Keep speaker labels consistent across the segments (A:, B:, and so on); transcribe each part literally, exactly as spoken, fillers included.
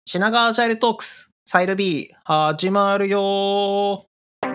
A: 品川アジャイルトークスサイル B 始まるよ。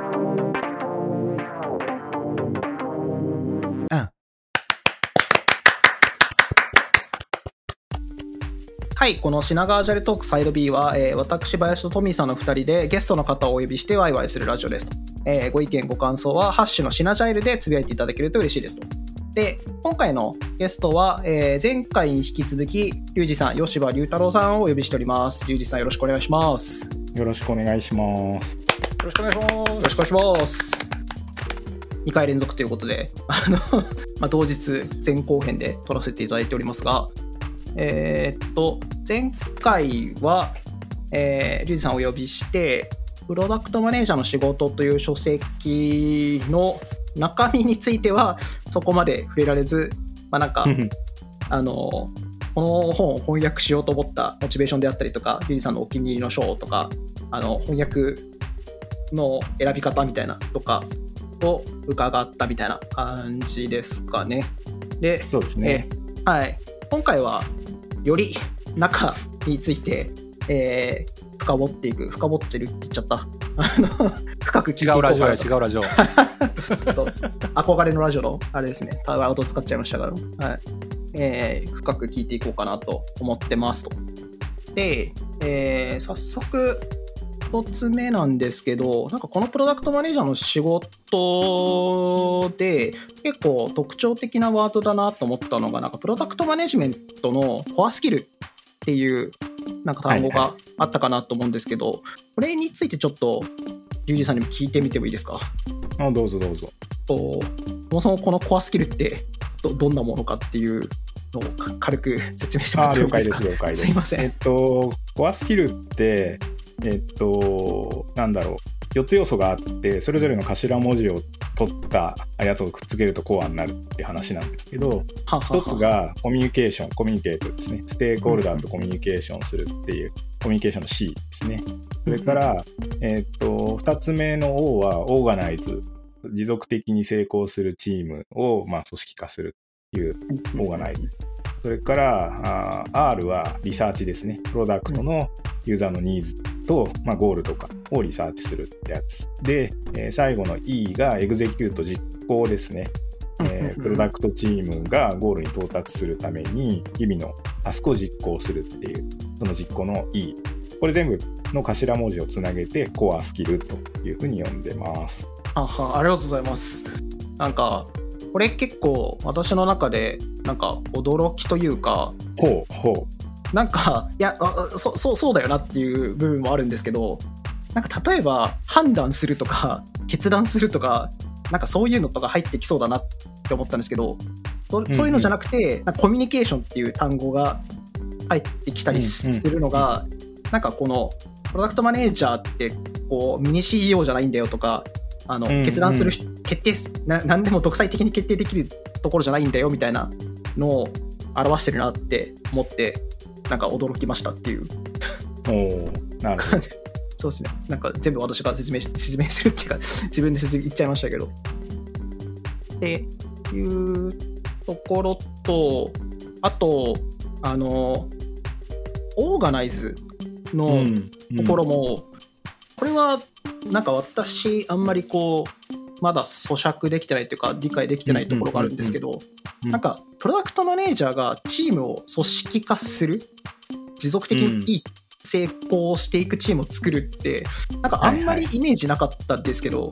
A: はい、この品川アジャイルトークサイド B は、えー、私林とトミーさんのふたりでゲストの方をお呼びしてワイワイするラジオですと、えー、ご意見ご感想はハッシュの品ジャイルでつぶやいていただけると嬉しいですと。で、今回のゲストは、えー、前回に引き続きリュウジさん、吉羽龍太郎さんをお呼びしております。リュウジさん、よろしくお願いします。
B: よろしくお願いします。
A: よろしくお願いします。よろしくお願いします。にかい連続ということで、あのまあ、同日前後編で撮らせていただいておりますが、えー、っと前回は、えー、リュウジさんをお呼びしてプロダクトマネージャーの仕事という書籍の中身についてはそこまで触れられず、まあ、なんかあのこの本を翻訳しようと思ったモチベーションであったりとか、リュウジさんのお気に入りの章とか、あの翻訳の選び方みたいなとかを伺ったみたいな感じですかね。で、
B: そうですね。
A: えはい、今回はより中について、えー、深掘っていく、深掘ってるって言っちゃった。あの深く
B: 違うラジオや違うラジオ。
A: 憧れのラジオのあれですね。タワード使っちゃいましたから、はいえー、深く聞いていこうかなと思ってますと。で、えー、早速一つ目なんですけど、なんかこのプロダクトマネージャーの仕事で結構特徴的なワードだなと思ったのが、なんかプロダクトマネジメントのコアスキルっていうなんか単語があったかなと思うんですけど、はいはい、これについてちょっとリュウジさんにも聞いてみてもいいですか？
B: あ、どうぞどうぞ。
A: そもそもこのコアスキルって ど, どんなものかっていうのを軽く説明してもらってもいいですか？
B: あ、了解です了解です。
A: すいません。
B: えっとコアスキルってえっとなんだろうよっつ要素があって、それぞれの頭文字を取ったやつをくっつけるとコアになるっていう話なんですけど、
A: ははは
B: 一つがコミュニケーション、コミュニケートですね。ステークホルダーとコミュニケーションするっていう、コミュニケーションの C ですね。それから、えっとふたつめの O はオーガナイズ、持続的に成功するチームを、まあ、組織化するっていうオーガナイズ。それからあ R はリサーチですね。プロダクトのユーザーのニーズと、まあ、ゴールとかをリサーチするってやつで、えー、最後の E がエグゼキュート、実行ですね。えー、プロダクトチームがゴールに到達するために日々のタスクを実行するっていう、その実行の E、 これ全部の頭文字をつなげてコアスキルというふうに呼んでます。
A: あは、ありがとうございます。なんかこれ結構私の中でなんか驚きというか、
B: ほうほう
A: なんかいやそ そ, そうだよなっていう部分もあるんですけど、なんか例えば判断するとか決断するとか、なんかそういうのとか入ってきそうだなって思ったんですけど、 そ, そういうのじゃなくて、うんうん、なんかコミュニケーションっていう単語が入ってきたりするのが、うんうん、なんかこのプロダクトマネージャーってこうミニ シーイーオー じゃないんだよとか、あの、うんうん、決断する決定な何でも独裁的に決定できるところじゃないんだよみたいなのを表してるなって思って、なんか驚きましたっていう。
B: おー、なるほど。
A: そうですね。なんか全部私が説明説明するっていうか自分で説明言っちゃいましたけど。っていうところと、あとあのオーガナイズのところも、うんうん、これはなんか私あんまりこうまだ咀嚼できてないというか理解できてないところがあるんですけど、うんうんうん、なんかプロダクトマネージャーがチームを組織化する、持続的にいい成功していくチームを作るって、なんかあんまりイメージなかったんですけど、はいはい、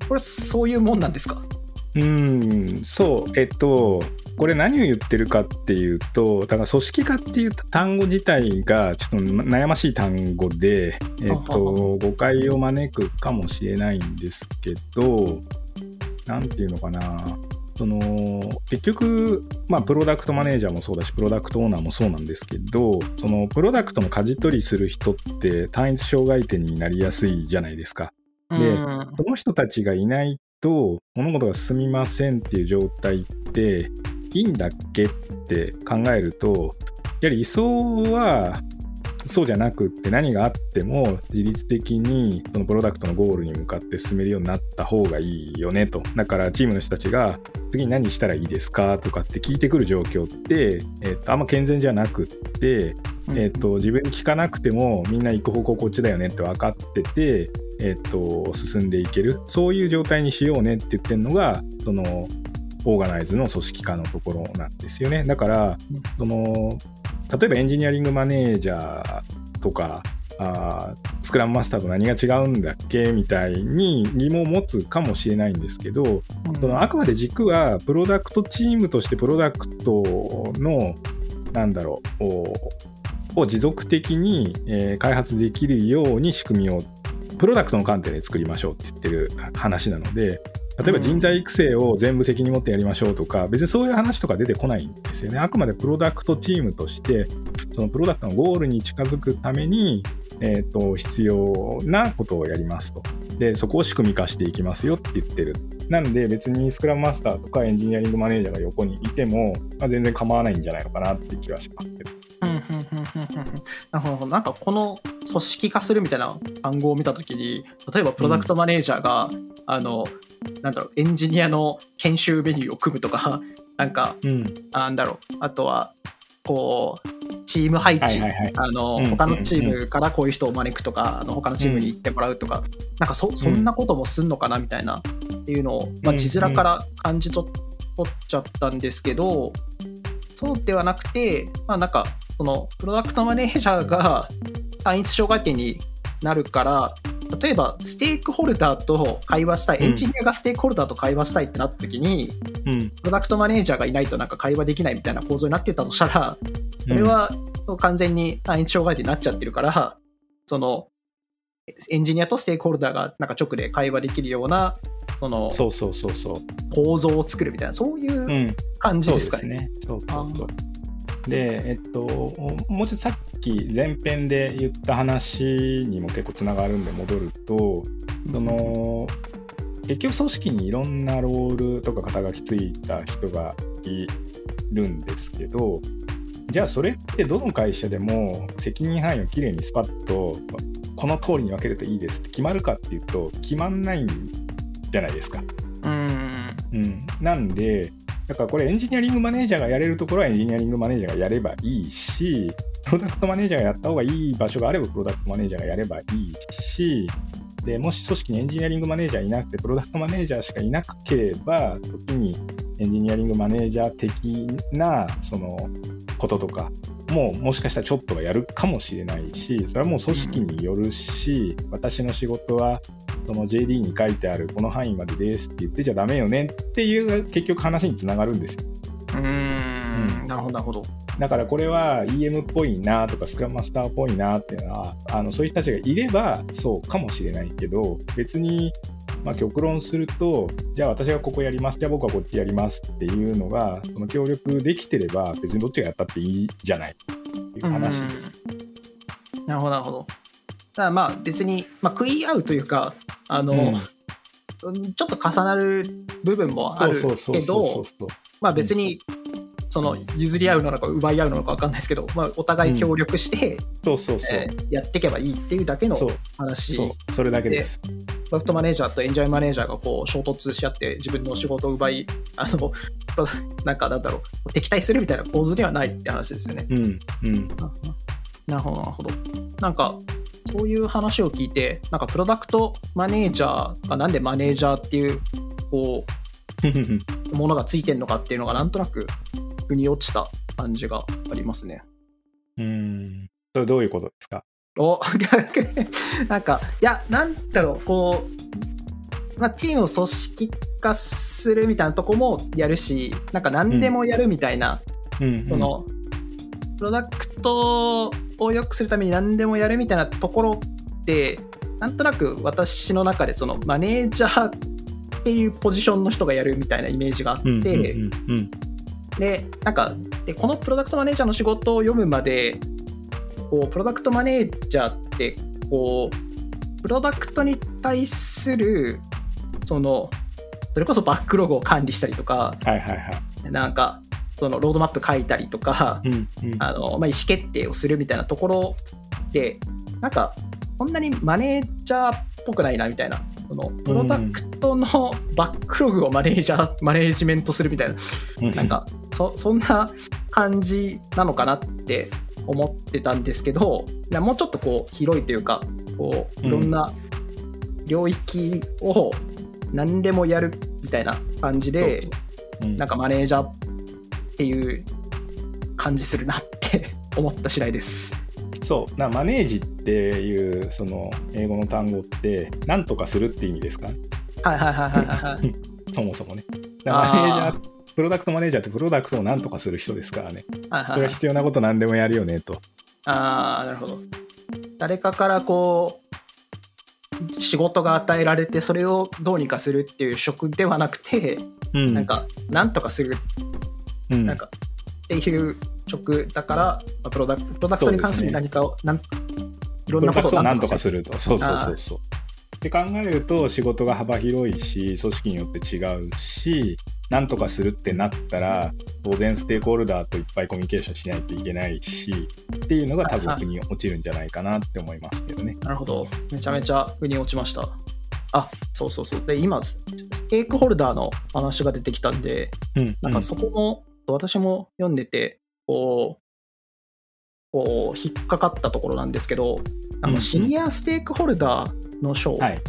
A: これそういうもんなんですか？
B: うーん、そうえっとこれ何を言ってるかっていうと、だから組織化っていう単語自体がちょっと悩ましい単語で、えっと、誤解を招くかもしれないんですけど、なんていうのかな、その結局、まあ、プロダクトマネージャーもそうだしプロダクトオーナーもそうなんですけど、そのプロダクトの舵取りする人って単一障害点になりやすいじゃないですか。で、その人たちがいないと物事が進みませんっていう状態っていいんだっけって考えると、やはり理想はそうじゃなくって、何があっても自律的にそのプロダクトのゴールに向かって進めるようになった方がいいよねと。だからチームの人たちが次に何したらいいですかとかって聞いてくる状況って、えー、とあんま健全じゃなくって、 えー、と自分に聞かなくてもみんな行く方向こっちだよねって分かってて、えー、と進んでいける、そういう状態にしようねって言ってるのがそのオーガナイズの組織化のところなんですよね。だからその例えばエンジニアリングマネージャーとかあスクラムマスターと何が違うんだっけみたいに疑問を持つかもしれないんですけど、うん、そのあくまで軸はプロダクトチームとしてプロダクトのなんだろうを持続的に、えー、開発できるように仕組みをプロダクトの観点で作りましょうって言ってる話なので、例えば人材育成を全部責任持ってやりましょうとか別にそういう話とか出てこないんですよね。あくまでプロダクトチームとしてそのプロダクトのゴールに近づくために、えー、と必要なことをやりますと。でそこを仕組み化していきますよって言ってる。なんで別にスクラムマスターとかエンジニアリングマネージャーが横にいても、まあ、全然構わないんじゃないのかなって気はしますけど。
A: なるほど。なんかこの組織化するみたいな単語を見たときに、例えばプロダクトマネージャーが、うん、あのなんだろうエンジニアの研修メニューを組むとか、なんか、うん、なんだろうあとはこうチーム配置、はいはいはい、あの、うん、他のチームからこういう人を招くとか、うん、あの他のチームに行ってもらうとか、うん、なんか そ, そんなこともすんのかなみたいなっていうのを、まあ、字面から感じ取っちゃったんですけど、そうではなくて、まあ、なんかそのプロダクトマネージャーが単一障害点になるから、例えばステークホルダーと会話したい、エンジニアがステークホルダーと会話したいってなった時に、うん、プロダクトマネージャーがいないとなんか会話できないみたいな構造になってたとしたら、それは完全に単一障害点になっちゃってるから、そのエンジニアとステークホルダーがなんか直で会話できるようなその
B: そうそうそうそう
A: 構造を作るみたいな、そういう感じですかね。
B: そうですね。そうそうそう。で、えっと、もうちょっとさっき前編で言った話にも結構つながるんで戻ると、その結局組織にいろんなロールとか肩書きついた人がいるんですけど、じゃあそれってどの会社でも責任範囲をきれいにスパッとこの通りに分けるといいですって決まるかっていうと決まんないんじゃないですか。
A: うん、
B: うん、なんでだからこれエンジニアリングマネージャーがやれるところはエンジニアリングマネージャーがやればいいし、プロダクトマネージャーがやった方がいい場所があればプロダクトマネージャーがやればいいし、でもし組織にエンジニアリングマネージャーいなくてプロダクトマネージャーしかいなければ、時にエンジニアリングマネージャー的なそのこととかももしかしたらちょっとはやるかもしれないし、それはもう組織によるし、私の仕事はその ジェーディー に書いてあるこの範囲までですって言ってちゃダメよねっていう結局話につながるんですよ。
A: うーん、うん、なるほどなるほど。
B: だからこれは イーエム っぽいなとかスクラムマスターっぽいなっていうのはあのそういう人たちがいればそうかもしれないけど、別にまあ極論するとじゃあ私がここやります、じゃあ僕はこっちやりますっていうのがその協力できてれば別にどっちがやったっていいじゃないっていう話です。
A: なるほどなるほど。だからまあ別に、まあ、食い合うというかあの、うん、ちょっと重なる部分もあるけど、まあ別にその譲り合うのか奪い合うのか分かんないですけど、まあ、お互い協力してやっていけばいいっていうだけの話。
B: そうそうそれだけです。
A: プロダクトマネージャーとエンジニアマネージャーがこう衝突し合って自分の仕事を奪い、あのなんかなんだろう敵対するみたいな構図ではないって話ですよね。
B: うんうん、
A: なるほどなるほど。なんかそういう話を聞いて、なんかプロダクトマネージャーがなんでマネージャーっていうこうものがついてるのかっていうのがなんとなく腑に落ちた感じがありますね。
B: うーん、それどういうことですか？
A: おなんかいやなんだろうこう、まあ、チームを組織化するみたいなとこもやるし、なんか何でもやるみたいな、うん、そのプロダクトを良くするために何でもやるみたいなところってなんとなく私の中でそのマネージャーっていうポジションの人がやるみたいなイメージがあって、うんうんうんうん、でなんかでこのプロダクトマネージャーの仕事を読むまでこうプロダクトマネージャーってこうプロダクトに対するそのそれこそバックログを管理したりとか、
B: はいはいはい、
A: なんかそのロードマップ書いたりとか、うんうんあのまあ、意思決定をするみたいなところでなんかこんなにマネージャーっぽくないなみたいな、そのプロダクトのバックログをマネージャー、マネージメントするみたいな、なんか そ, そんな感じなのかなって思ってたんですけど、もうちょっとこう広いというか、こういろんな領域を何でもやるみたいな感じで、うん、なんかマネージャーっていう感じするなって思った次第です。
B: そうなマネージっていうその英語の単語って何とかするって意味ですか？
A: はいはいはいはいはい。
B: そもそもね。だからマネージャー、プロダクトマネージャーってプロダクトを何とかする人ですからね。はいはいはい、それは必要なこと何でもやるよねと。
A: ああ、なるほど。誰かからこう仕事が与えられてそれをどうにかするっていう職ではなくて、うん、なんか何とかする、うん、なんかっていう職だから、プロダクト、プロダクトに関する何かを、ね、なんいろんなことを何とかすると。
B: そうそうそうそう。って考えると仕事が幅広いし、組織によって違うし、何とかするってなったら当然ステークホルダーといっぱいコミュニケーションしないといけないしっていうのが多分腑に落ちるんじゃないかなって思いますけどね。
A: なるほど。めちゃめちゃ腑に落ちました。あ、そうそうそう。で、今ステークホルダーの話が出てきたんで、うん、なんかそこも私も読んでてこうこう引っかかったところなんですけど、あのシニアステークホルダーの章で、はい、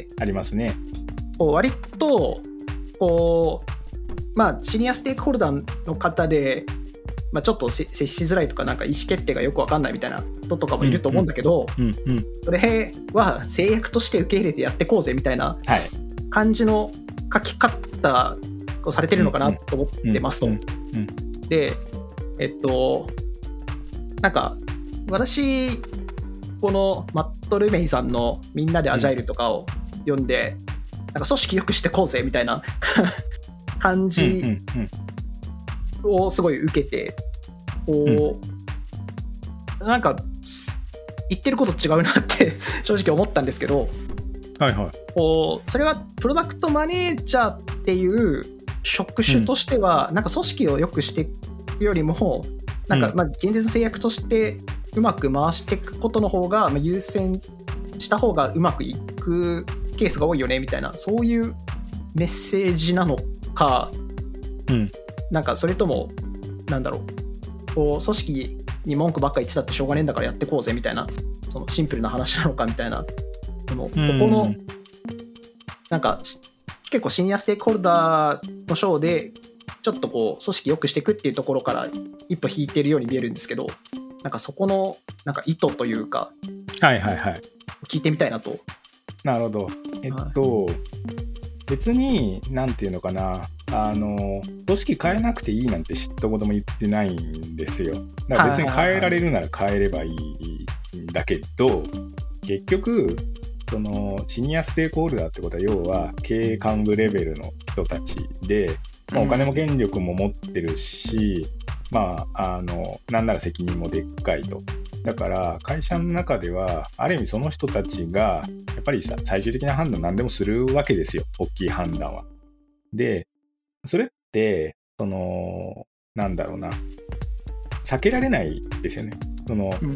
B: ありますね。
A: こう割とこうまあシニアステークホルダーの方で、まあ、ちょっと接しづらいとかなんか意思決定がよく分かんないみたいな人とかもいると思うんだけど、うんうんうんうん、それは制約として受け入れてやってこうぜみたいな感じの書き方をされてるのかなと思ってますと。で、えっとなんか私このマット・ルメイさんのみんなでアジャイルとかを読んで、うん、なんか組織よくしてこうぜみたいな感じをすごい受けて、こう、うん、なんか言ってること違うなって正直思ったんですけど、
B: はいはい、
A: こうそれはプロダクトマネージャーっていう職種としては、うん、なんか組織をよくしていくよりもなんかまあ現実制約としてうまく回していくことの方が優先した方がうまくいくケースが多いよねみたいな、そういうメッセージなのか、うん、なんかそれともなんだろう、こう組織に文句ばっかり言ってたってしょうがねえんだからやってこうぜみたいな、そのシンプルな話なのかみたいな、そのここのなんか結構シニアステークホルダーの章でちょっとこう組織良くしていくっていうところから一歩引いてるように見えるんですけど、なんかそこのなんか意図というか、
B: はいはいはい、
A: 聞いてみたいなと。
B: なるほど。えっと、はい、別になんていうのかな、あの組織変えなくていいなんて知ったことも言ってないんですよ。だから別に変えられるなら変えればいいんだけど、結局そのシニアステークホルダーってことは要は経営幹部レベルの人たちで、まあ、お金も権力も持ってるし、うん、まああのなんなら責任もでっかいと。だから会社の中ではある意味その人たちがやっぱり最終的な判断何でもするわけですよ、大きい判断は。でそれってそのなんだろうな、避けられないですよね。その、うん、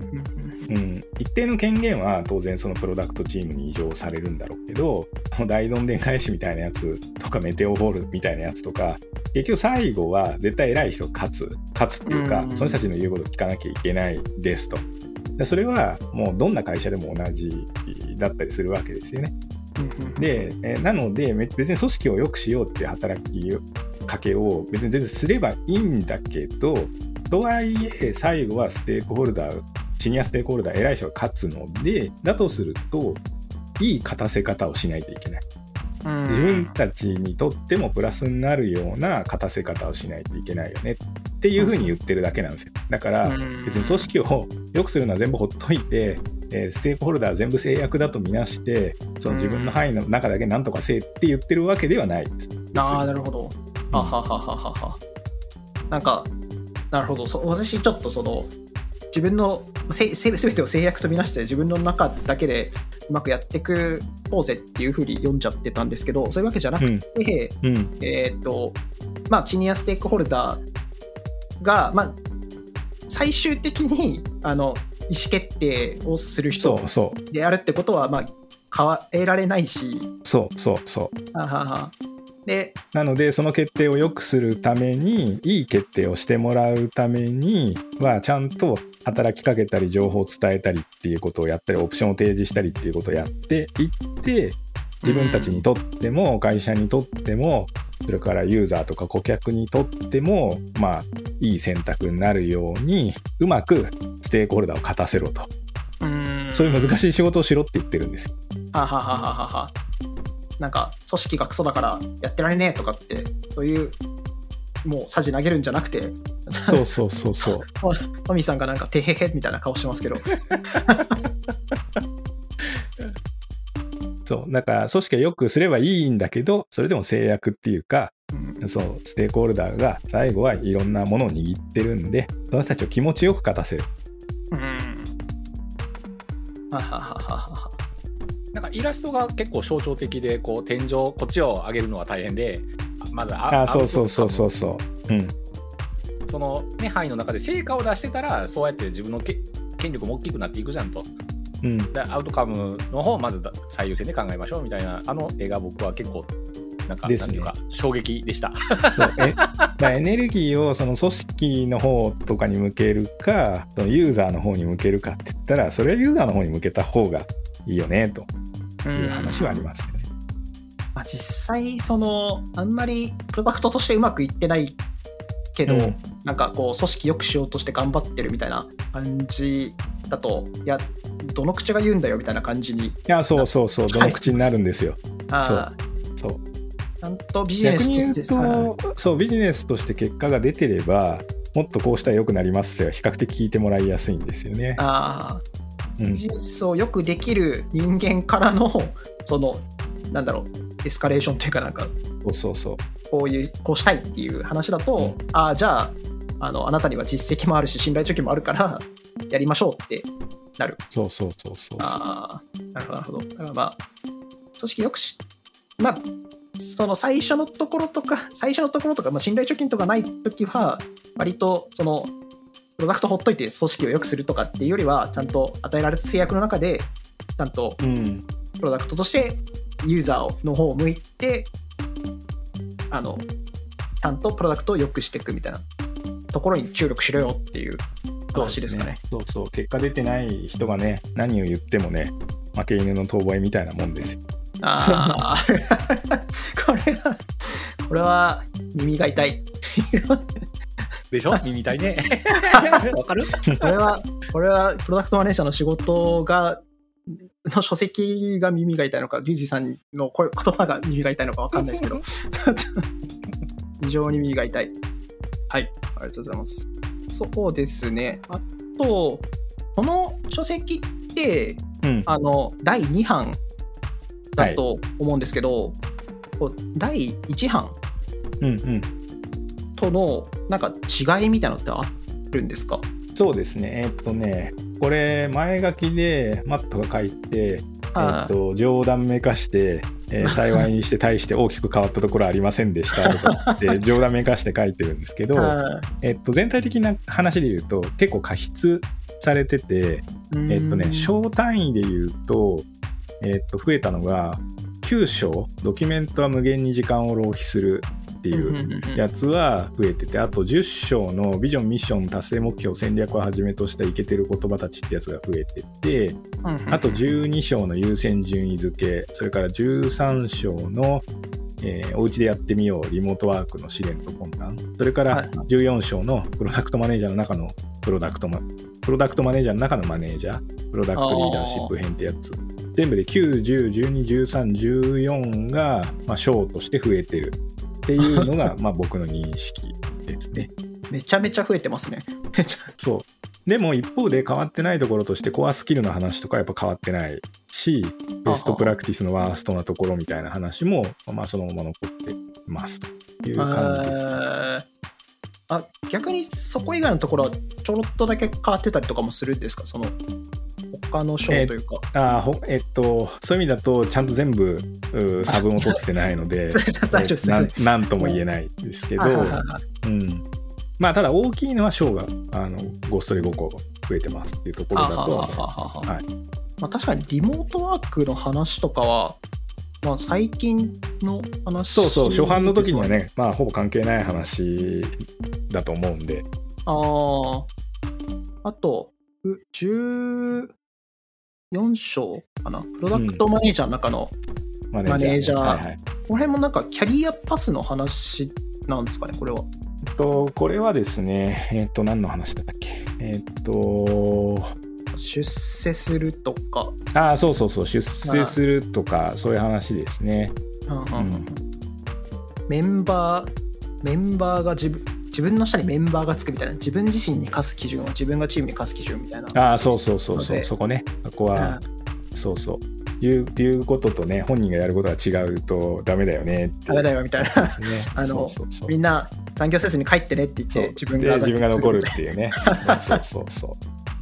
B: 一定の権限は当然そのプロダクトチームに移譲されるんだろうけど、大どんでん返しみたいなやつとかメテオボールみたいなやつとか、結局最後は絶対偉い人が勝つ勝つっていうか、うん、その人たちの言うことを聞かなきゃいけないですと。でそれはもうどんな会社でも同じだったりするわけですよね。でえなので別に組織を良くしようっていう働きかけを別に全然すればいいんだけど、とはいえ最後はステークホルダー、シニアステークホルダー偉い人が勝つので、だとするといい勝たせ方をしないといけない。自分たちにとってもプラスになるような勝たせ方をしないといけないよねっていうふうに言ってるだけなんですよ。だから別に組織を良くするのは全部ほっといて、えー、ステークホルダー全部制約だとみなしてその自分の範囲の中だけ何とかせえって言ってるわけではないです。
A: ああ、なるほど。はははははは。なんかなるほど。そ私ちょっとその自分のせせ全てを制約とみなして自分の中だけでうまくやっていくポーゼっていう風に読んじゃってたんですけど、そういうわけじゃなくて、うんうん、えっとまあシニアステークホルダーがまあ最終的にあの意思決定をする人であるってことはまあ変えられないし、
B: そうそうそう。
A: はははで
B: なのでその決定を良くするためにいい決定をしてもらうためにはちゃんと働きかけたり情報を伝えたりっていうことをやったりオプションを提示したりっていうことをやっていって自分たちにとっても会社にとってもそれからユーザーとか顧客にとってもまあいい選択になるようにうまくステークホルダーを勝たせろと、
A: うーん
B: そういう難しい仕事をしろって言ってるんですよ。
A: ははははははなんか組織がクソだからやってられねえとかってそういうもうさじ投げるんじゃなくて
B: そうそうそうそう
A: トミーさんがなんかてへへみたいな顔してますけど
B: そうだから組織はよくすればいいんだけどそれでも制約っていうか、うん、そうステークホルダーが最後はいろんなものを握ってるんでその人たちを気持ちよく勝たせる。
A: うんはははは
C: なんかイラストが結構象徴的でこう天井こっちを上げるのは大変でまず
B: ああそうそうそうそうそううん
C: その、ね、範囲の中で成果を出してたらそうやって自分のけ権力も大きくなっていくじゃんと、うん、でアウトカムの方をまず最優先で考えましょうみたいなあの絵が僕は結構なんか、ね、なんていうか衝撃でした
B: えだエネルギーをその組織の方とかに向けるかそのユーザーの方に向けるかって言ったらそれはユーザーの方に向けた方がいいよねという話はありますよね。
A: まあ、実際そのあんまりプロダクトとしてうまくいってないけど、うん、なんかこう組織良くしようとして頑張ってるみたいな感じだといやどの口が言うんだよみたいな感じにい
B: やそうそうそうどの口になるんですよ。
A: あ
B: そうそう
A: ちゃんとビジネスとして
B: 逆に言うとそうビジネスとして結果が出てればもっとこうしたら良くなりますよ比較的聞いてもらいやすいんですよね。
A: あビジネスをよくできる人間からのそのなんだろうエスカレーションというかなんか
B: そうそうそう
A: こういうこうしたいっていう話だと、うん、ああじゃあ、あのあなたには実績もあるし信頼貯金もあるからやりましょうってなる。
B: そうそうそうそう
A: ああなるほどなるほど。だからまあ組織よくしまあその最初のところとか最初のところとか、まあ、信頼貯金とかないときは割とそのプロダクトほっといて組織を良くするとかっていうよりはちゃんと与えられた制約の中でちゃんとプロダクトとしてユーザーの方を向いてあのちゃんとプロダクトを良くしていくみたいなところに注力しろよっていう話ですかね。
B: そうですね。そうそう結果出てない人がね何を言ってもね負け犬の遠吠えみたいなもんですよ。
A: ああこれはこれは耳が痛い
C: でしょ耳痛いねわかる
A: これはこれはプロダクトマネージャーの仕事がの書籍が耳が痛いのかリュウジさんの言葉が耳が痛いのかわかんないですけど非常に耳が痛い。はい、ありがとうございます。そうですね。あとこの書籍って、うん、あのだいに版だと思うんですけど、はい、だいいち版とのなんか違いみたいなのってあるんですか？
B: そうですね。えー、っとねこれ前書きでマットが書いて、えー、っと冗談めかして、えー、幸いにして大して大きく変わったところはありませんでしたとかって冗談めかして書いてるんですけど、えー、っと全体的な話で言うと結構加筆されてて、えー、っとね章単位で言うとえー、っと増えたのがきゅう章ドキュメントは無限に時間を浪費するっていうやつは増えててあとじゅっ章のビジョンミッション達成目標戦略をはじめとしたイケてる言葉たちってやつが増えててあとじゅうに章の優先順位付けそれからじゅうさん章の、えー、おうちでやってみようリモートワークの試練と困難それからじゅうよん章のプロダクトマネージャーの中のプロダクトマプロダクトマネージャーの中のマネージャープロダクトリーダーシップ編ってやつ全部できゅう、じゅう、じゅうに、じゅうさん、じゅうよんが、まあ、章として増えてるっていうのがまあ僕の認識ですね。
A: めちゃめちゃ増えてますね。
B: そうでも一方で変わってないところとしてコアスキルの話とかやっぱ変わってないしベストプラクティスのワーストなところみたいな話もまあそのまま残っていますという感じですね。
A: あ逆にそこ以外のところはちょろっとだけ変わってたりとかもするんですか？その他の章というか、
B: えー、あほえっとそういう意味だとちゃんと全部差分を取ってないので何とも言えないですけど、うん、まあただ大きいのは章があのごストレごこ増えてますっていうところだとは思います。はい。
A: まあ確かにリモートワークの話とかは、まあ、最近の話。
B: そうそう、初版の時にはね、まあほぼ関係ない話だと思うんで。
A: ああ、あとじゅうよん章かな、プロダクトマネージャーの中のマネージャー、うん、マネージャー、はいはい、この辺もなんかキャリアパスの話なんですかね、これは。
B: えっとこれはですね、えっと何の話だったっけ、えっと
A: 出世するとか。
B: ああ、そうそうそう、出世するとか、そういう話ですね。
A: うんうんうん、メンバーメンバーが自分自分の下にメンバーがつくみたいな、自分自身に課す基準は自分がチームに課す基準みたいな。
B: ああ、そうそうそうそう、そこね、そこは、うん、そうそう言う、言うこととね、本人がやることが違うとダメだよねって。
A: ダメだよみたいな、ね、あのそうそうそう、みんな残業せずに帰ってねって言って自分が
B: 自分が残るっていうね。そうそうそう。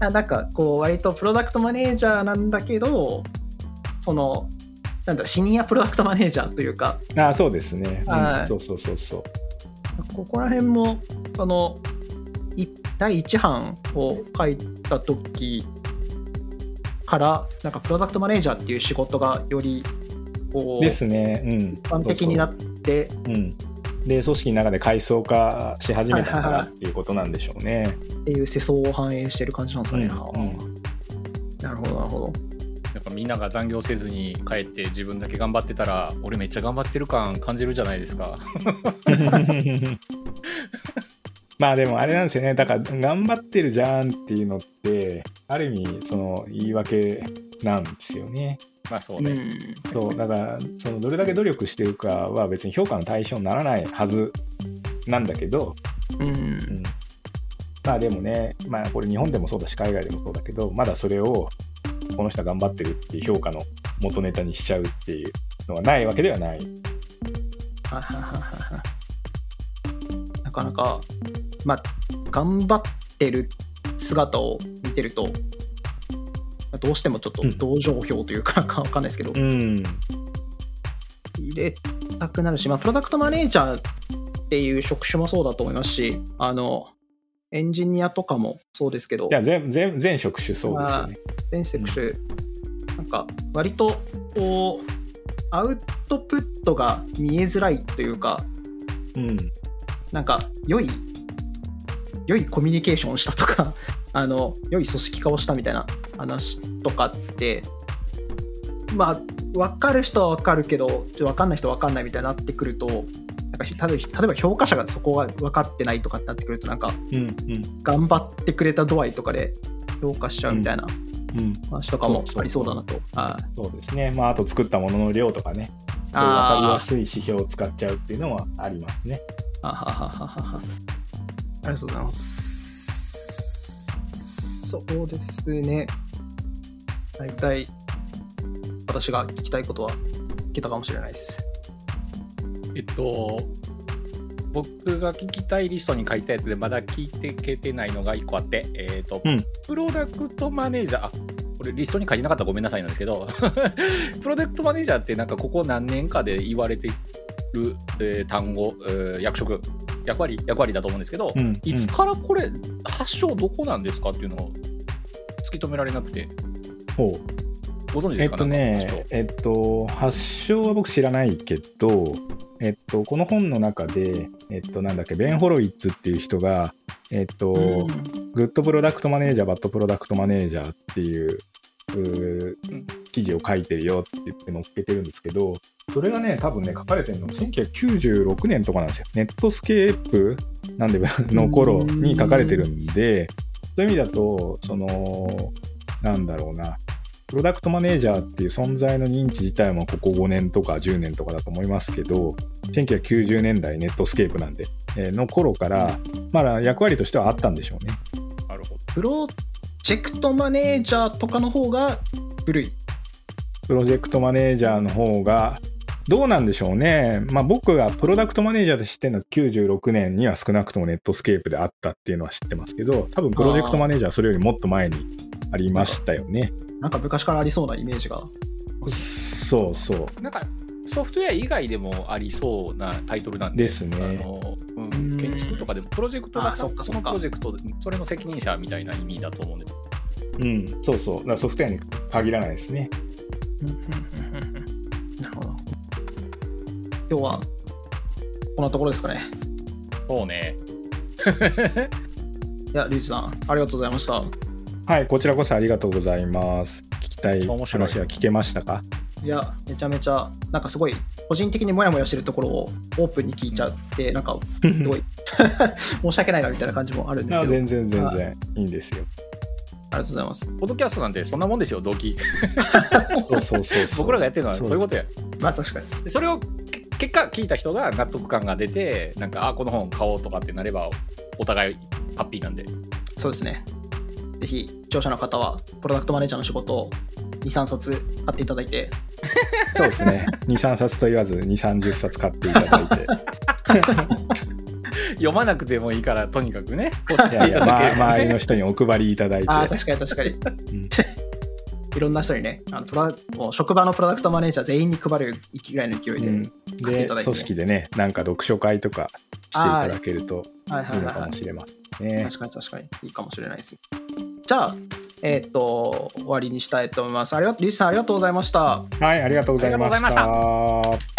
A: なんかこう割とプロダクトマネージャーなんだけど、そのなんだシニアプロダクトマネージャーというか。
B: ああ、そうですね、うん、そうそうそうそう。
A: ここら辺もそのだいいち版を書いた時からなんかプロダクトマネージャーっていう仕事がよりこう
B: ですね、うん、
A: 一般的になって、
B: そうそう、うん、で組織の中で階層化し始めたからっていうことなんでしょうね、はいはいはい、
A: っていう世相を反映してる感じなんですかね、
B: うんうん、
A: なるほどなるほど。
C: やっぱみんなが残業せずに帰って自分だけ頑張ってたら俺めっちゃ頑張ってる感感じるじゃないですか。
B: まあでもあれなんですよね、だから頑張ってるじゃんっていうのってある意味その言い訳なんですよね。
C: まあそうね、うん、
B: そうだからそのどれだけ努力してるかは別に評価の対象にならないはずなんだけど、
A: うんうん、
B: まあでもね、まあこれ日本でもそうだし海外でもそうだけど、まだそれをこの人は頑張ってるっていう評価の元ネタにしちゃうっていうのはないわけではない。
A: なかなかまあ頑張ってる姿を見てるとどうしてもちょっと同情票というか、うん、かわかんないですけど、
B: うん、
A: 入れたくなるし、まあプロダクトマネージャーっていう職種もそうだと思いますし、あのエンジニアとかもそうですけど、
B: いや 全, 全, 全職種そうですよね。
A: 全職種、うん、なんか割とこうアウトプットが見えづらいというか、
B: うん、
A: なんか良い良いコミュニケーションをしたとかあの良い組織化をしたみたいな話とかってまあ分かる人は分かるけど分かんない人は分かんないみたいになってくると、なんか例えば評価者がそこが分かってないとかってなってくると、なんか、
B: うんうん、
A: 頑張ってくれた度合いとかで評価しちゃうみたいな話とかもありそうだなと。
B: うんうん、そうそうですね。まああと作ったものの量とかね、分かりやすい指標を使っちゃうっていうのはありますね。
A: あはははは。ありがとうございます。そうですね。大体私が聞きたいことは聞けたかもしれないです。
C: えっと僕が聞きたいリストに書いたやつでまだ聞いてけてないのがいっこあって、えっと、うん、プロダクトマネージャー、あ、これリストに書いてなかったらごめんなさいなんですけどプロダクトマネージャーってなんかここ何年かで言われてる、えー、単語、えー、役職役割役割だと思うんですけど、うん、いつからこれ発祥どこなんですかっていうのを突き止められなくて。
B: ほう、
C: ご存知ですか？
B: えっとね、えっと発祥は僕知らないけど、えっとこの本の中でえっとなんだっけ、ベン・ホロイッツっていう人がえっと、うん、グッドプロダクトマネージャーバッドプロダクトマネージャーっていう、う記事を書いてるよって言って載っけてるんですけど、それがね多分ね書かれてるのせんきゅうひゃくきゅうじゅうろくねんとかなんですよ。ネットスケープなんでの頃に書かれてるんで、そういう意味だとそのなんだろうな、プロダクトマネージャーっていう存在の認知自体もここごねんとかじゅうねんとかだと思いますけど、せんきゅうひゃくきゅうじゅうねんだいネットスケープなんで、えー、の頃からまだ役割としてはあったんでしょうね。
C: なるほど。
A: プロジェクトマネージャーとかの方が古い。
B: プロジェクトマネージャーの方がどうなんでしょうね。まあ僕がプロダクトマネージャーで知ってるのはきゅうじゅうろくねんには少なくともネットスケープであったっていうのは知ってますけど、多分プロジェクトマネージャーはそれよりもっと前にありましたよね。
A: なんか昔からありそうなイメージが。
B: そうそう。
C: なんかソフトウェア以外でもありそうなタイトルなんで
B: ですね。
C: あの、うん、建築とかでもプロジェクトがそのプロジェクトそれの責任者みたいな意味だと思うんで。
B: うん、そうそう。だからソフトウェアに限らないですね。
A: なるほど。 今日はこんなところですかね。
C: そうね。
A: いや、リュウジさん、ありがとうございました。
B: はい、こちらこそありがとうございます。聞きたい話は聞けましたか？
A: いや、めちゃめちゃ、なんかすごい、個人的にモヤモヤしてるところをオープンに聞いちゃって、なんか、すごい、申し訳ないなみたいな感じもあるんですけど。
B: 全然全然いいんですよ。
A: ありがとうございます。
C: ポッドキャストなんてそんなもんですよ、動機。
B: そうそうそうそう。
C: 僕らがやってるのはそういうことや。
A: まあ確かに。
C: それを結果聞いた人が納得感が出て、なんか、あ、この本買おうとかってなれば、お互いハッピーなんで。
A: そうですね。ぜひ視聴者の方はプロダクトマネージャーの仕事をに、さんさつ買っていただいて。
B: そうですね。に、さんさつと言わずに、さんじゅっさつ買っていただいて。
C: 読まなくてもいいからとにかくね、
B: いやいや、まあ、周りの人にお配りいただいて。
A: ああ、確かに確かに。うん、いろんな人にね、あのプラもう職場のプロダクトマネージャー全員に配るぐらいの勢いで、うん、
B: で、組織でね、なんか読書会とかしていただけるといいのかもしれませんね。
A: 確かに確かにいいかもしれないです。じゃあ、えー、っと終わりにしたいと思います。ありがとう、リュウジさんありがとうございました。
B: はい、ありがとうございました。